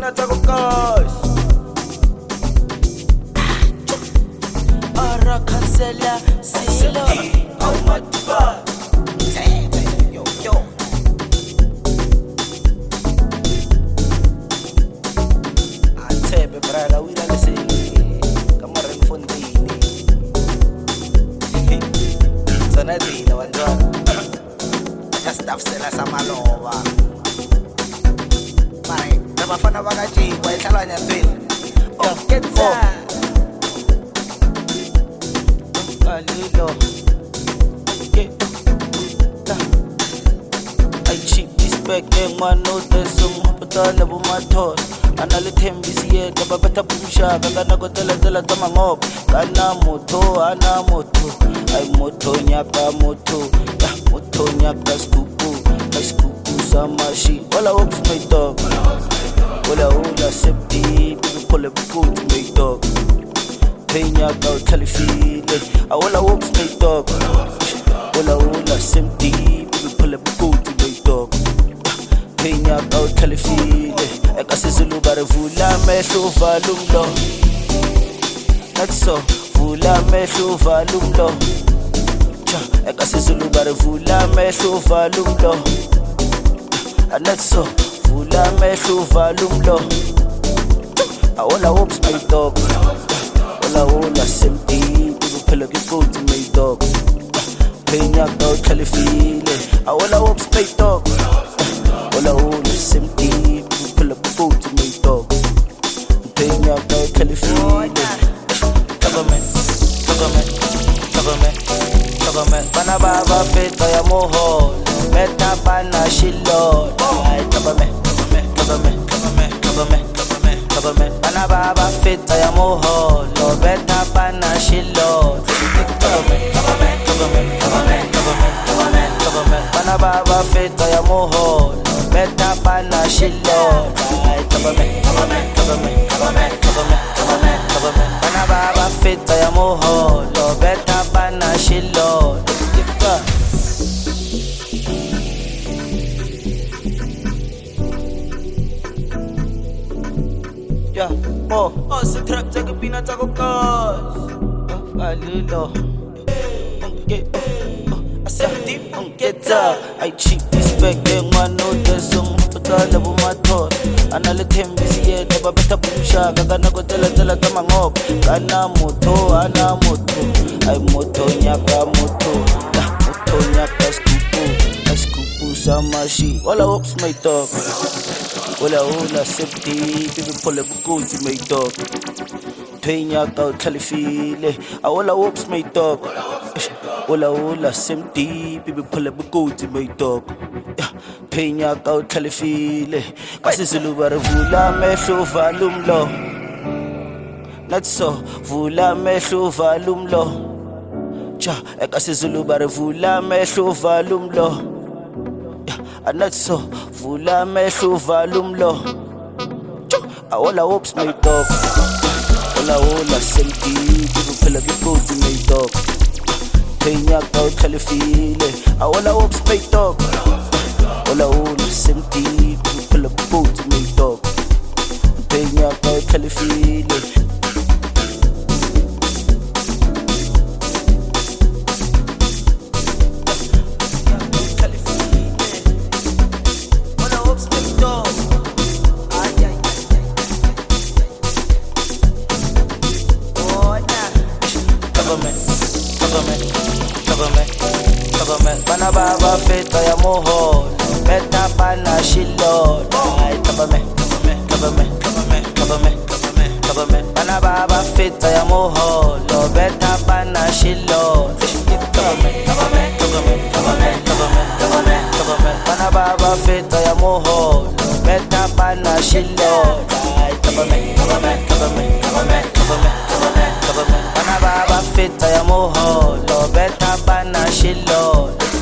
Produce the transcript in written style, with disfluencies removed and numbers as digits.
peanuts ako guys. Ara cancela silo. How much fun? Yo yo. Atebe brala wila lese. Kamarin fontini. Sana dina wanjwana. Staff sela samaloba. Mare, nabafana bakajikwa ehlalanya twini. Oh, get that. Alilo. Get that. I cheap this back and one note some patala bumatos. Analithembisi yedwa babetha bumshaka kana kotela tama ngoba kana moto ana moto ay moto nyaka moto ya moto nyaka skupu samashi wala ops my dog wala septi pull a boot my dog penya ka telefile wala ops my dog wala septi pull a boot my dog penya ka telefile ekasizulu barevula mehlo valumlo that's so vula mehlo valumlo cha ekasizulu barevula mehlo valumlo and that's so vula mehlo valumlo awala ops my dog wala simpi kuphela kikuthi my dog penya ka telefile awala ops my dog wala simpi pull up food to me dog. Paying out no California. Government. Banababa fit by a moho. Meta bana shilo. Government. Banababa fit by a moho. No beta bana shilo. Government. Banababa fit by a moho. Beta bana shilo. Government. Bana baba fit ya moho. Lo beta bana shilo. Yeah, oh, se track take peanuts ako cause. Alilo. I said deep on get up. I cheat this back and one no there's some patala bumatos. Analithembisi yedwa babetha bumshaka kana kotela tama ngoba kana moto ana moto ay moto nyaka moto ya moto nyaka skupu samashi wala ops my dog wala septi people pull up good to my dog penya ka telefile wala ops my dog wala septi people pull up good to my dog penya ka telefile kasizulu barevula mehlo valumlo that's so vula mehlo valumlo cha ekasizulu barevula mehlo valumlo and that's so vula mehlo valumlo wala ops my dog wala selfie kuphela kikuthi my dog penya ka telefile wala ops my dog wala simti pull up boat me dog penya ka telefile wala ops my dog ay oh nah government bana baba feta ya moho Beta bana shilo. Government. Bana baba fit ya moho. Lo beta bana shilo. Government. Bana baba fit ya moho. Beta bana shilo. Government. Bana baba fit ya moho. Lo beta bana shilo.